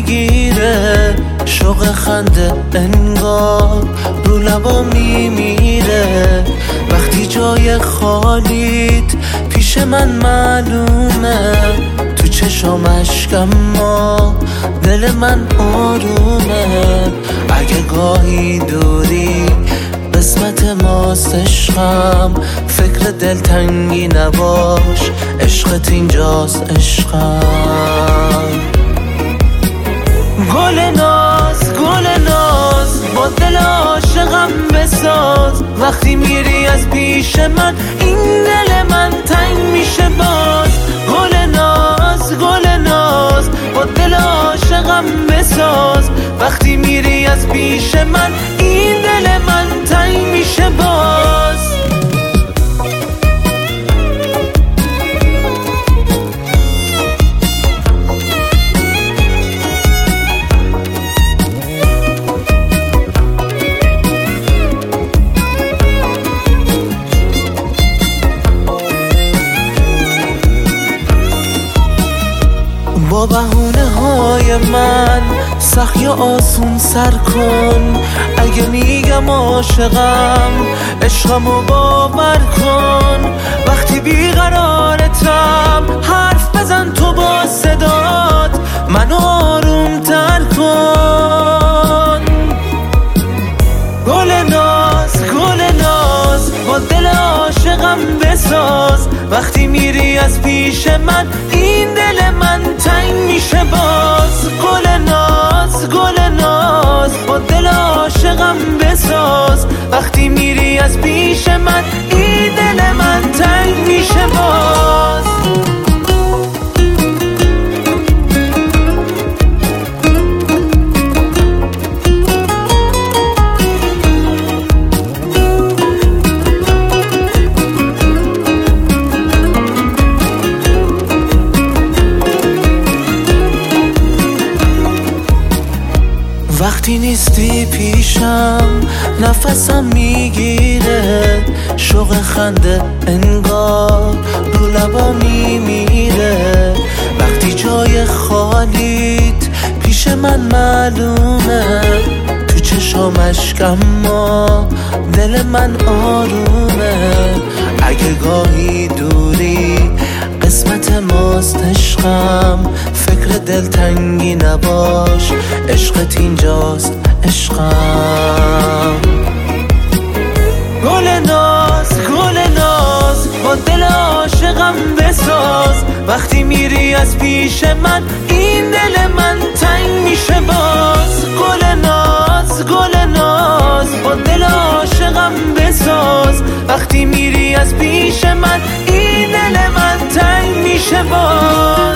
میگیره، شوق خنده انگار رو لبا میمیره. وقتی جای خالیت پیش من معلومه، تو چشام اشکم ما دل من آرومه. اگه گاهی دوری قسمت ماست عشقم، فکر دلتنگی نباش، عشقت اینجاست عشقم. گل ناز با دل عاشقم بساز، وقتی میری از پیش من این دل من تنگ میشه باز. گل ناز با دل عاشقم بساز، وقتی میری از پیش من این دل من تنگ میشه باز. با بهونه های من سخت یا آسون سر کن، اگه میگم عاشقم عشقمو باور کن. وقتی بیقرارتم حرف بزن تو با صدات، منو آروم تر کن. گل ناز با دل عاشقم بساز، وقتی میری از پیش من این دل من تنگ میشه باز. گل ناز با دل عاشقم بساز، وقتی میری از پیش من این دل من تنگ میشه باز. وقتی نیستی پیشم نفسم میگیره، شوق خنده انگار رو لبا میمیره. وقتی جای خالیت پیش من معلومه، تو چشام اشکم ما دل من آرومه. اگه گاهی دوری قسمت ماست عشقم، فکر دلتنگی نباش، عشقت اینجاست عشقم. گل ناز با دل عاشقم بساز، وقتی میری از پیش من این دل من تنگ میشه باز. گل ناز با دل عاشقم بساز، وقتی میری از پیش من این دل من تنگ میشه باز.